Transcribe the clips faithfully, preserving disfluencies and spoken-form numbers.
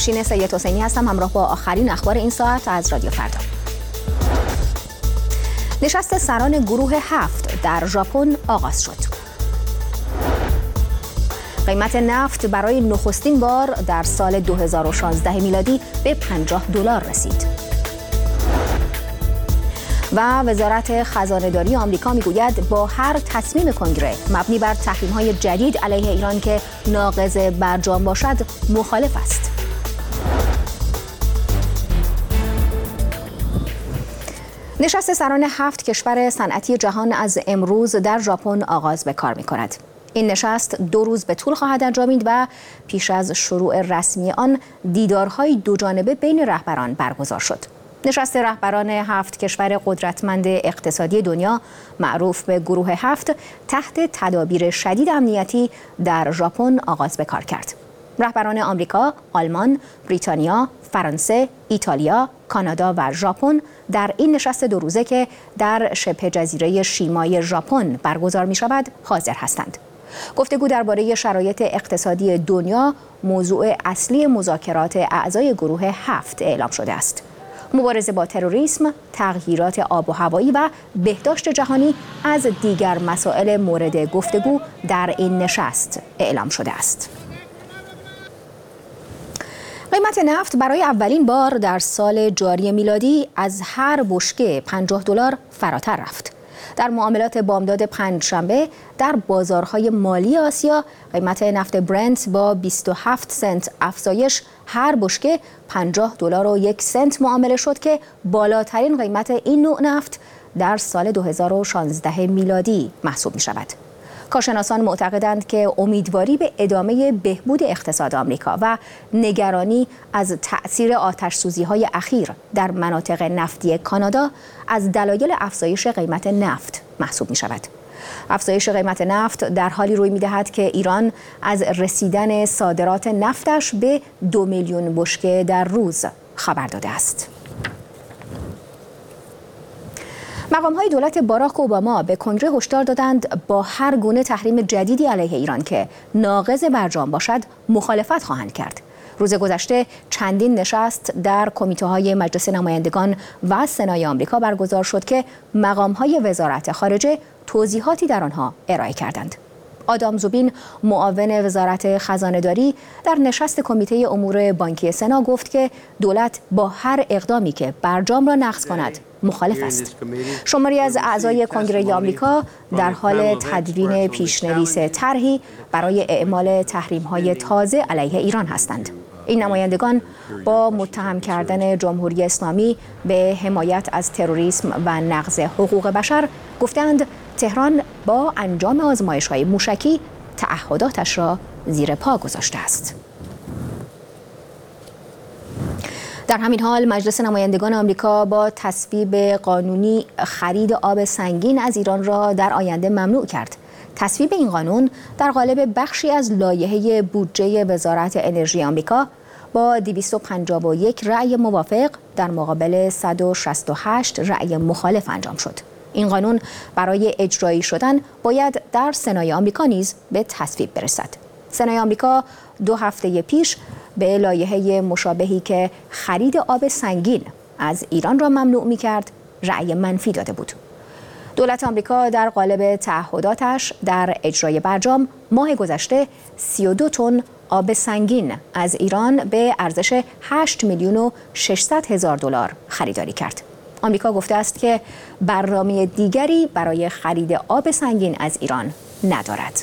نوشین سید حسینی هستم، همراه با آخرین اخبار این ساعت از رادیو فردا. نشست سران گروه هفت در ژاپن آغاز شد. قیمت نفت برای نخستین بار در سال دو هزار و شانزده میلادی به پنجاه دلار رسید. و وزارت خزانه‌داری آمریکا میگوید با هر تصمیم کنگره مبنی بر تحریم‌های جدید علیه ایران که ناقض برجام باشد مخالف است. نشست سران هفت کشور صنعتی جهان از امروز در ژاپن آغاز به کار می‌کند. این نشست دو روز به طول خواهد انجامید و پیش از شروع رسمی آن دیدارهای دوجانبه بین رهبران برگزار شد. نشست رهبران هفت کشور قدرتمند اقتصادی دنیا معروف به گروه هفت تحت تدابیر شدید امنیتی در ژاپن آغاز به کار کرد. رهبران آمریکا، آلمان، بریتانیا، فرانسه، ایتالیا، کانادا و ژاپن در این نشست دو روزه که در شبه جزیره شیمای ژاپن برگزار می شود حاضر هستند. گفتگو درباره شرایط اقتصادی دنیا موضوع اصلی مذاکرات اعضای گروه هفت اعلام شده است. مبارزه با تروریسم، تغییرات آب و هوایی و بهداشت جهانی از دیگر مسائل مورد گفتگو در این نشست اعلام شده است. قیمت نفت برای اولین بار در سال جاری میلادی از هر بشکه پنجاه دلار فراتر رفت. در معاملات بامداد پنجشنبه در بازارهای مالی آسیا قیمت نفت برنت با بیست و هفت سنت افزایش هر بشکه پنجاه دلار و یک سنت معامله شد که بالاترین قیمت این نوع نفت در سال دو هزار و شانزده میلادی محسوب می شود. کارشناسان معتقدند که امیدواری به ادامه بهبود اقتصاد آمریکا و نگرانی از تأثیر آتش‌سوزی‌های اخیر در مناطق نفتی کانادا از دلایل افزایش قیمت نفت محسوب می شود. افزایش قیمت نفت در حالی روی می دهد که ایران از رسیدن صادرات نفتش به دو میلیون بشکه در روز خبر داده است. مقام‌های دولت باراک اوباما به کنگره هشدار دادند با هر گونه تحریم جدیدی علیه ایران که ناقض برجام باشد مخالفت خواهند کرد. روز گذشته چندین نشست در کمیته‌های مجلس نمایندگان و سنای آمریکا برگزار شد که مقام‌های وزارت خارجه توضیحاتی در آنها ارائه کردند. آدام زوبین معاون وزارت خزانه‌داری در نشست کمیته امور بانکی سنا گفت که دولت با هر اقدامی که برجام را نقض کند مخالف است. شماری از اعضای کنگره آمریکا در حال تدوین پیشنویس طرحی برای اعمال تحریم‌های تازه علیه ایران هستند. این نمایندگان با متهم کردن جمهوری اسلامی به حمایت از تروریسم و نقض حقوق بشر گفتند تهران با انجام آزمایش‌های موشکی تعهداتش را زیر پا گذاشته است. در همین حال مجلس نمایندگان آمریکا با تصویب قانونی خرید آب سنگین از ایران را در آینده ممنوع کرد. تصویب این قانون در قالب بخشی از لایحه بودجه وزارت انرژی آمریکا با دویست و پنجاه و یک رأی موافق در مقابل صد و شصت و هشت رأی مخالف انجام شد. این قانون برای اجرایی شدن باید در سنای آمریکا نیز به تصویب برسد. سنای آمریکا دو هفته پیش به لایحه مشابهی که خرید آب سنگین از ایران را ممنوع می‌کرد رأی منفی داده بود. دولت آمریکا در قالب تعهداتش در اجرای برجام ماه گذشته سی و دو تن آب سنگین از ایران به ارزش هشت میلیون و ششصد هزار دلار خریداری کرد. آمریکا گفته است که برنامه دیگری برای خرید آب سنگین از ایران ندارد.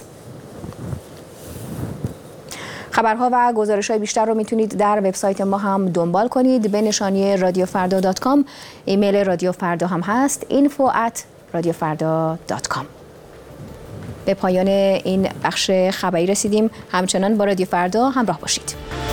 خبرها و گزارش‌های بیشتر رو میتونید در وبسایت ما هم دنبال کنید به نشانی رادیو فردا دات کام. ایمیل رادیو فردا هم هست اینفو ات رادیو فردا دات کام. به پایان این بخش خبری رسیدیم. همچنان با رادیو فردا همراه باشید.